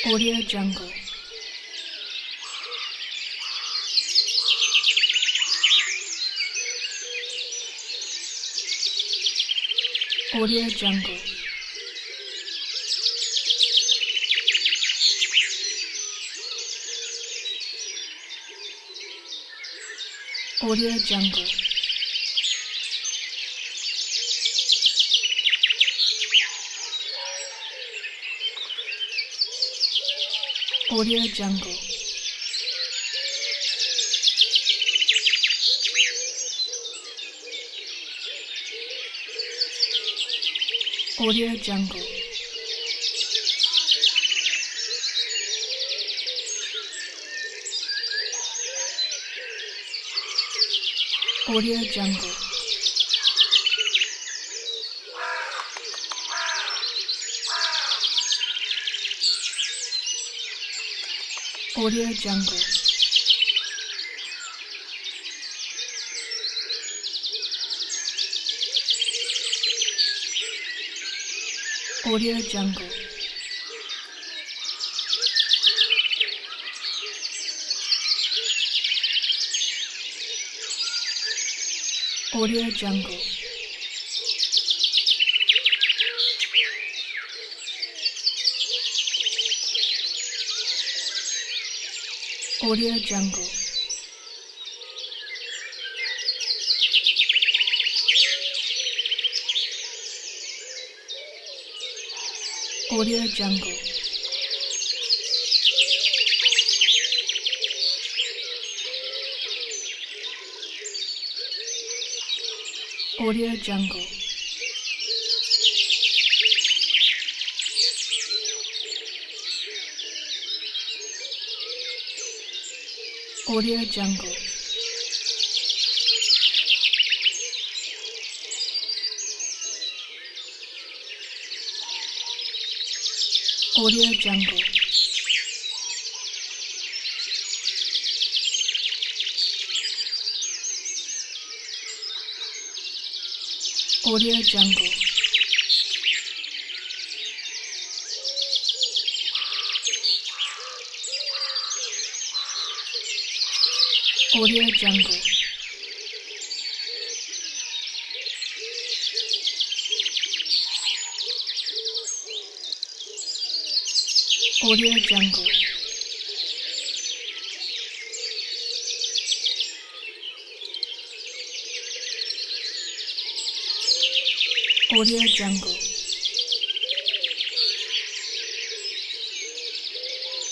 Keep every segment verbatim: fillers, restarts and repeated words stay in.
Audio Jungle. Audio Jungle. Audio Jungle. Audio Jungle. Audio Jungle. Audio Jungle. Audio Jungle. Audio Jungle. Audio Jungle. Audio Jungle. Audio Jungle. Audio Jungle. Audio Jungle. Audio Jungle. Audio Jungle. Audio Jungle. Audio Jungle. Audio Jungle.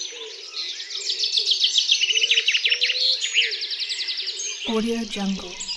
Audio Jungle.